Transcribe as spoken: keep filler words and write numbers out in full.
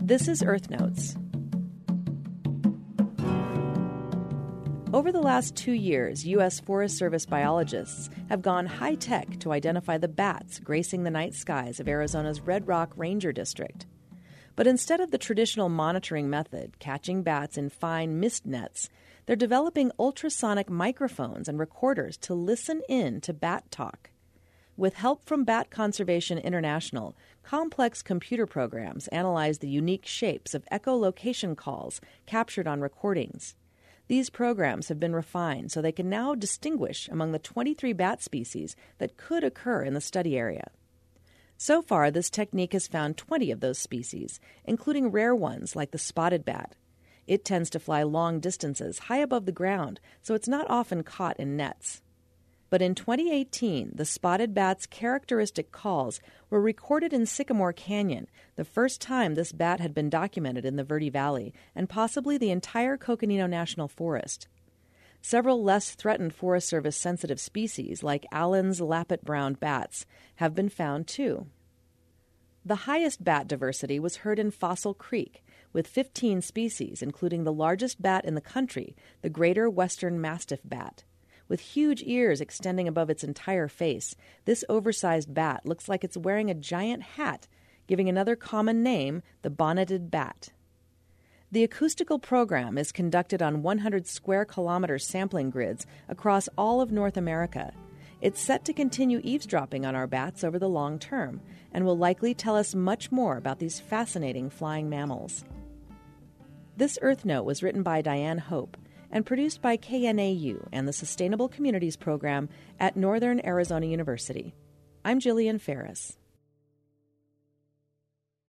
This is Earth Notes. Over the last two years, U S Forest Service biologists have gone high-tech to identify the bats gracing the night skies of Arizona's Red Rock Ranger District. But instead of the traditional monitoring method, catching bats in fine mist nets, they're developing ultrasonic microphones and recorders to listen in to bat talk. With help from Bat Conservation International, complex computer programs analyze the unique shapes of echolocation calls captured on recordings. These programs have been refined so they can now distinguish among the twenty-three bat species that could occur in the study area. So far, this technique has found twenty of those species, including rare ones like the spotted bat. It tends to fly long distances high above the ground, so it's not often caught in nets. But in twenty eighteen, the spotted bat's characteristic calls were recorded in Sycamore Canyon, the first time this bat had been documented in the Verde Valley and possibly the entire Coconino National Forest. Several less threatened Forest Service sensitive species, like Allen's lappet-browned bats, have been found too. The highest bat diversity was heard in Fossil Creek, with fifteen species, including the largest bat in the country, the greater western mastiff bat. With huge ears extending above its entire face, this oversized bat looks like it's wearing a giant hat, giving another common name, the bonneted bat. The acoustical program is conducted on one hundred square kilometer sampling grids across all of North America. It's set to continue eavesdropping on our bats over the long term and will likely tell us much more about these fascinating flying mammals. This Earth Note was written by Diane Hope and produced by K N A U and the Sustainable Communities Program at Northern Arizona University. I'm Jillian Ferris.